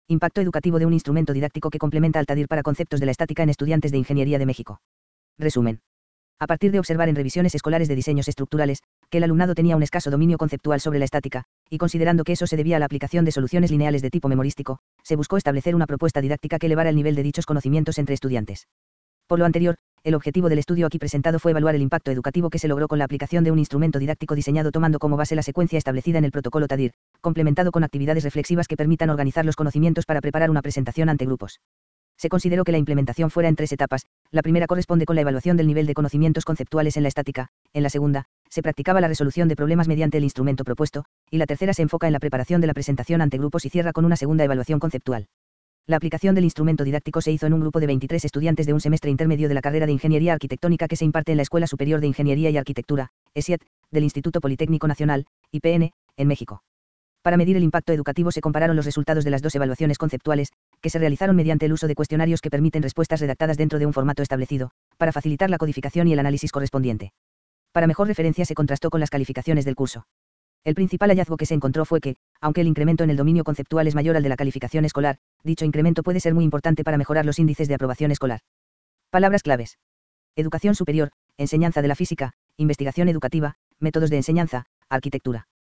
Impacto educativo de un instrumento didáctico que complementa al TADIR para conceptos de la estática en estudiantes de Ingeniería de México. Resumen. A partir de observar en revisiones escolares de diseños estructurales, que el alumnado tenía un escaso dominio conceptual sobre la estática, y considerando que eso se debía a la aplicación de soluciones lineales de tipo memorístico, se buscó establecer una propuesta didáctica que elevara el nivel de dichos conocimientos entre estudiantes. Por lo anterior, el objetivo del estudio aquí presentado fue evaluar el impacto educativo que se logró con la aplicación de un instrumento didáctico diseñado tomando como base la secuencia establecida en el protocolo TADIR, complementado con actividades reflexivas que permitan organizar los conocimientos para preparar una presentación ante grupos. Se consideró que la implementación fuera en 3 etapas. La primera corresponde con la evaluación del nivel de conocimientos conceptuales en la estática, en la segunda, se practicaba la resolución de problemas mediante el instrumento propuesto, y la tercera se enfoca en la preparación de la presentación ante grupos y cierra con una segunda evaluación conceptual. La aplicación del instrumento didáctico se hizo en un grupo de 23 estudiantes de un semestre intermedio de la carrera de Ingeniería Arquitectónica que se imparte en la Escuela Superior de Ingeniería y Arquitectura, ESIAT, del Instituto Politécnico Nacional, IPN, en México. Para medir el impacto educativo se compararon los resultados de las 2 evaluaciones conceptuales, que se realizaron mediante el uso de cuestionarios que permiten respuestas redactadas dentro de un formato establecido, para facilitar la codificación y el análisis correspondiente. Para mejor referencia se contrastó con las calificaciones del curso. El principal hallazgo que se encontró fue que, aunque el incremento en el dominio conceptual es mayor al de la calificación escolar, dicho incremento puede ser muy importante para mejorar los índices de aprobación escolar. Palabras claves. Educación superior, enseñanza de la física, investigación educativa, métodos de enseñanza, arquitectura.